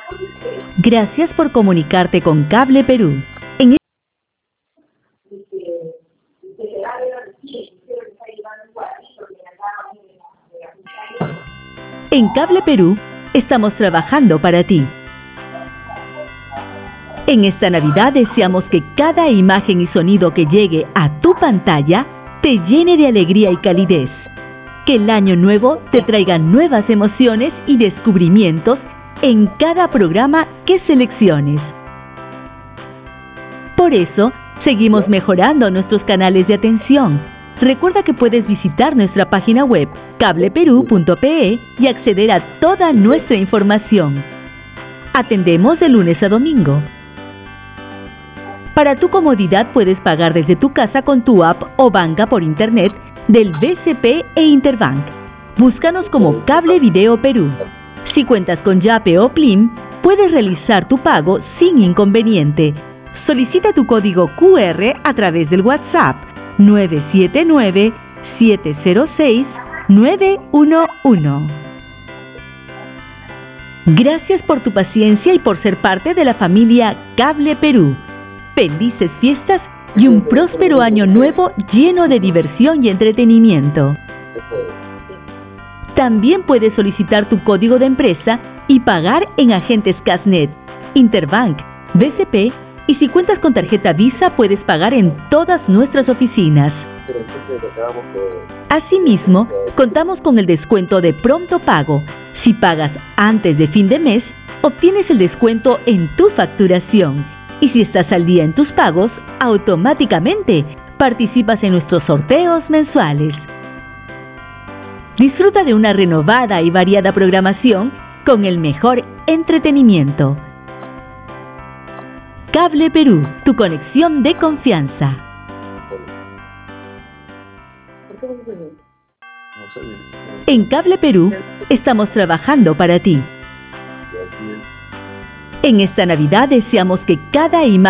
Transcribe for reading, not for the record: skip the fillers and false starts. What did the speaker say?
Gracias por comunicarte con Cable Perú. En Cable Perú estamos trabajando para ti. En esta Navidad deseamos que cada imagen y sonido que llegue a tu pantalla te llene de alegría y calidez. Que el año nuevo te traiga nuevas emociones y descubrimientos en cada programa que selecciones. Por eso, seguimos mejorando nuestros canales de atención. Recuerda que puedes visitar nuestra página web cableperú.pe y acceder a toda nuestra información. Atendemos de lunes a domingo. Para tu comodidad puedes pagar desde tu casa con tu app o banca por internet del BCP e Interbank. Búscanos como Cable Video Perú. Si cuentas con Yape o Plim, puedes realizar tu pago sin inconveniente. Solicita tu código QR a través del WhatsApp 979-706-911. Gracias por tu paciencia y por ser parte de la familia Cable Perú. Felices fiestas y un próspero año nuevo lleno de diversión y entretenimiento. También puedes solicitar tu código de empresa y pagar en agentes Casnet, Interbank, BCP y si cuentas con tarjeta Visa puedes pagar en todas nuestras oficinas. Asimismo, contamos con el descuento de pronto pago. Si pagas antes de fin de mes, obtienes el descuento en tu facturación. Y si estás al día en tus pagos, automáticamente participas en nuestros sorteos mensuales. Disfruta de una renovada y variada programación con el mejor entretenimiento. Cable Perú, tu conexión de confianza. En Cable Perú estamos trabajando para ti. En esta Navidad deseamos que cada imagen